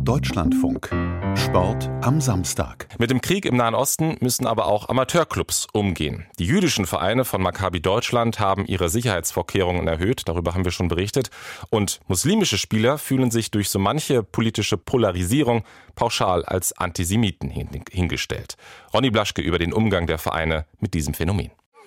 Deutschlandfunk. Sport am Samstag. Mit dem Krieg im Nahen Osten müssen aber auch Amateurclubs umgehen. Die jüdischen Vereine von Maccabi Deutschland haben ihre Sicherheitsvorkehrungen erhöht, darüber haben wir schon berichtet. Und muslimische Spieler fühlen sich durch so manche politische Polarisierung pauschal als Antisemiten hingestellt. Ronny Blaschke über den Umgang der Vereine mit diesem Phänomen.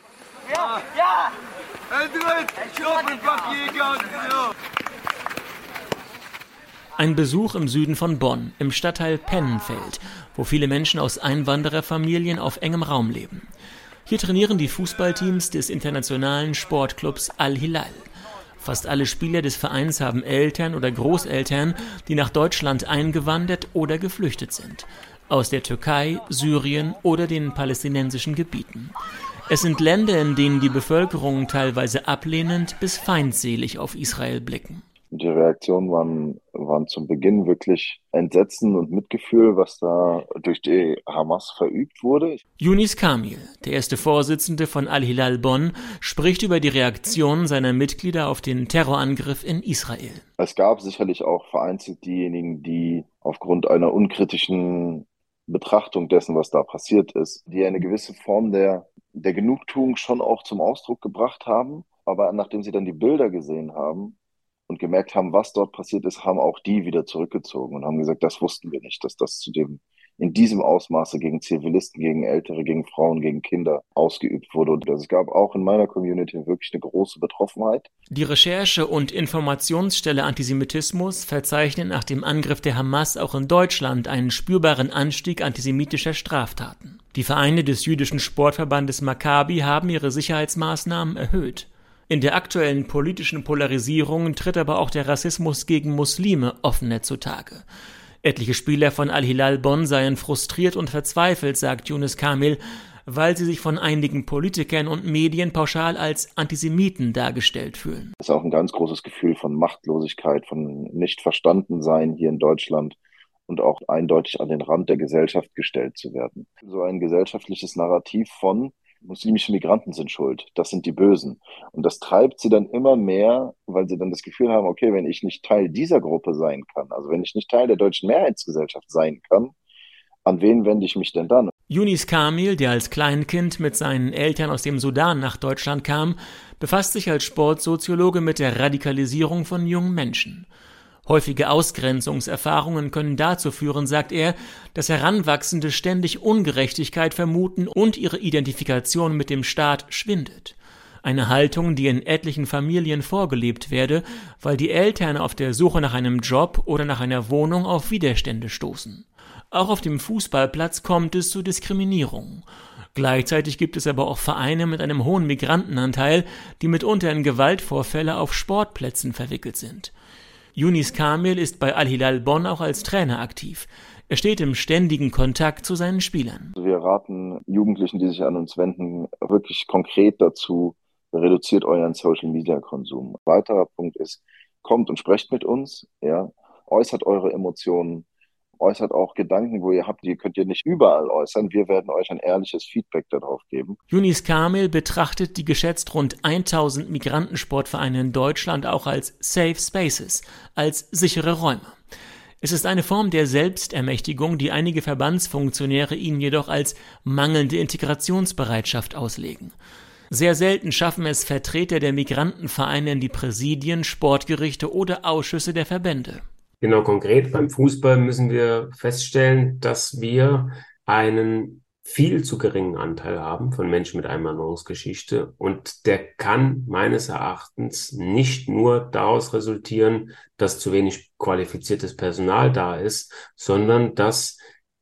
Ein Besuch im Süden von Bonn, im Stadtteil Pennenfeld, wo viele Menschen aus Einwandererfamilien auf engem Raum leben. Hier trainieren die Fußballteams des internationalen Sportclubs Al-Hilal. Fast alle Spieler des Vereins haben Eltern oder Großeltern, die nach Deutschland eingewandert oder geflüchtet sind. Aus der Türkei, Syrien oder den palästinensischen Gebieten. Es sind Länder, in denen die Bevölkerung teilweise ablehnend bis feindselig auf Israel blicken. Die Reaktionen waren zum Beginn wirklich Entsetzen und Mitgefühl, was da durch die Hamas verübt wurde. Younis Kamil, der erste Vorsitzende von Al-Hilal Bonn, spricht über die Reaktion seiner Mitglieder auf den Terrorangriff in Israel. Es gab sicherlich auch vereinzelt diejenigen, die aufgrund einer unkritischen Betrachtung dessen, was da passiert ist, die eine gewisse Form der Genugtuung schon auch zum Ausdruck gebracht haben. Aber nachdem sie dann die Bilder gesehen haben und gemerkt haben, was dort passiert ist, haben auch die wieder zurückgezogen und haben gesagt, das wussten wir nicht, dass das in diesem Ausmaße gegen Zivilisten, gegen Ältere, gegen Frauen, gegen Kinder ausgeübt wurde. Und es gab auch in meiner Community wirklich eine große Betroffenheit. Die Recherche- und Informationsstelle Antisemitismus verzeichnet nach dem Angriff der Hamas auch in Deutschland einen spürbaren Anstieg antisemitischer Straftaten. Die Vereine des jüdischen Sportverbandes Maccabi haben ihre Sicherheitsmaßnahmen erhöht. In der aktuellen politischen Polarisierung tritt aber auch der Rassismus gegen Muslime offener zutage. Etliche Spieler von Al-Hilal Bonn seien frustriert und verzweifelt, sagt Younis Kamil, weil sie sich von einigen Politikern und Medien pauschal als Antisemiten dargestellt fühlen. Es ist auch ein ganz großes Gefühl von Machtlosigkeit, von Nicht-Verstanden-Sein hier in Deutschland und auch eindeutig an den Rand der Gesellschaft gestellt zu werden. So ein gesellschaftliches Narrativ von muslimische Migranten sind schuld, das sind die Bösen. Und das treibt sie dann immer mehr, weil sie dann das Gefühl haben, okay, wenn ich nicht Teil dieser Gruppe sein kann, also wenn ich nicht Teil der deutschen Mehrheitsgesellschaft sein kann, an wen wende ich mich denn dann? Younis Kamil, der als Kleinkind mit seinen Eltern aus dem Sudan nach Deutschland kam, befasst sich als Sportsoziologe mit der Radikalisierung von jungen Menschen. Häufige Ausgrenzungserfahrungen können dazu führen, sagt er, dass Heranwachsende ständig Ungerechtigkeit vermuten und ihre Identifikation mit dem Staat schwindet. Eine Haltung, die in etlichen Familien vorgelebt werde, weil die Eltern auf der Suche nach einem Job oder nach einer Wohnung auf Widerstände stoßen. Auch auf dem Fußballplatz kommt es zu Diskriminierung. Gleichzeitig gibt es aber auch Vereine mit einem hohen Migrantenanteil, die mitunter in Gewaltvorfälle auf Sportplätzen verwickelt sind. Younis Kamil ist bei Al-Hilal Bonn auch als Trainer aktiv. Er steht im ständigen Kontakt zu seinen Spielern. Wir raten Jugendlichen, die sich an uns wenden, wirklich konkret dazu, reduziert euren Social-Media-Konsum. Ein weiterer Punkt ist, kommt und sprecht mit uns, ja, äußert eure Emotionen, äußert auch Gedanken, wo ihr habt, die könnt ihr nicht überall äußern. Wir werden euch ein ehrliches Feedback darauf geben. Younis Kamil betrachtet die geschätzt rund 1000 Migrantensportvereine in Deutschland auch als Safe Spaces, als sichere Räume. Es ist eine Form der Selbstermächtigung, die einige Verbandsfunktionäre ihnen jedoch als mangelnde Integrationsbereitschaft auslegen. Sehr selten schaffen es Vertreter der Migrantenvereine in die Präsidien, Sportgerichte oder Ausschüsse der Verbände. Genau, konkret beim Fußball müssen wir feststellen, dass wir einen viel zu geringen Anteil haben von Menschen mit Einwanderungsgeschichte und der kann meines Erachtens nicht nur daraus resultieren, dass zu wenig qualifiziertes Personal da ist, sondern dass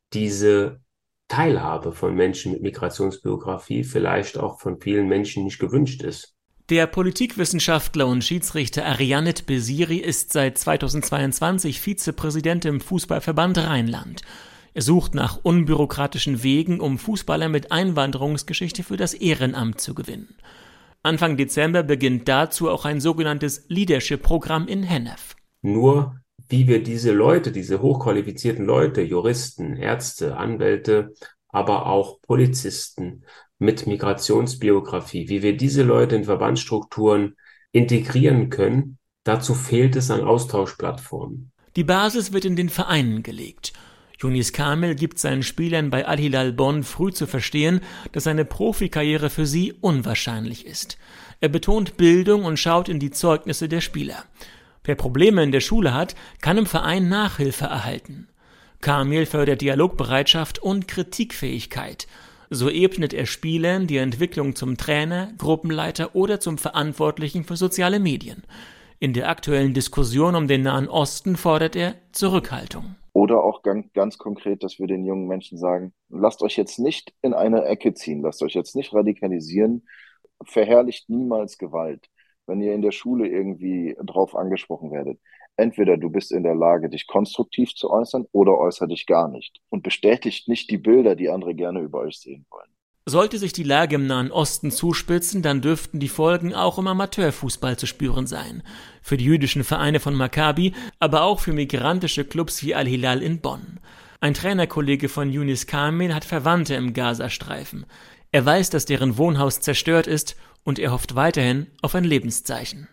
diese Teilhabe von Menschen mit Migrationsbiografie vielleicht auch von vielen Menschen nicht gewünscht ist. Der Politikwissenschaftler und Schiedsrichter Arianet Beziri ist seit 2022 Vizepräsident im Fußballverband Rheinland. Er sucht nach unbürokratischen Wegen, um Fußballer mit Einwanderungsgeschichte für das Ehrenamt zu gewinnen. Anfang Dezember beginnt dazu auch ein sogenanntes Leadership-Programm in Hennef. Nur wie wir diese Leute, diese hochqualifizierten Leute, Juristen, Ärzte, Anwälte, aber auch Polizisten mit Migrationsbiografie, wie wir diese Leute in Verbandsstrukturen integrieren können, dazu fehlt es an Austauschplattformen. Die Basis wird in den Vereinen gelegt. Younis Kamil gibt seinen Spielern bei Al-Hilal Bonn früh zu verstehen, dass eine Profikarriere für sie unwahrscheinlich ist. Er betont Bildung und schaut in die Zeugnisse der Spieler. Wer Probleme in der Schule hat, kann im Verein Nachhilfe erhalten. Kamil fördert Dialogbereitschaft und Kritikfähigkeit. So ebnet er Spielern die Entwicklung zum Trainer, Gruppenleiter oder zum Verantwortlichen für soziale Medien. In der aktuellen Diskussion um den Nahen Osten fordert er Zurückhaltung. Oder auch ganz konkret, dass wir den jungen Menschen sagen, lasst euch jetzt nicht in eine Ecke ziehen, lasst euch jetzt nicht radikalisieren, verherrlicht niemals Gewalt. Wenn ihr in der Schule irgendwie drauf angesprochen werdet, entweder du bist in der Lage, dich konstruktiv zu äußern oder äußere dich gar nicht und bestätigt nicht die Bilder, die andere gerne über euch sehen wollen. Sollte sich die Lage im Nahen Osten zuspitzen, dann dürften die Folgen auch im Amateurfußball zu spüren sein. Für die jüdischen Vereine von Maccabi, aber auch für migrantische Clubs wie Al-Hilal in Bonn. Ein Trainerkollege von Younis Kamil hat Verwandte im Gazastreifen. Er weiß, dass deren Wohnhaus zerstört ist und er hofft weiterhin auf ein Lebenszeichen.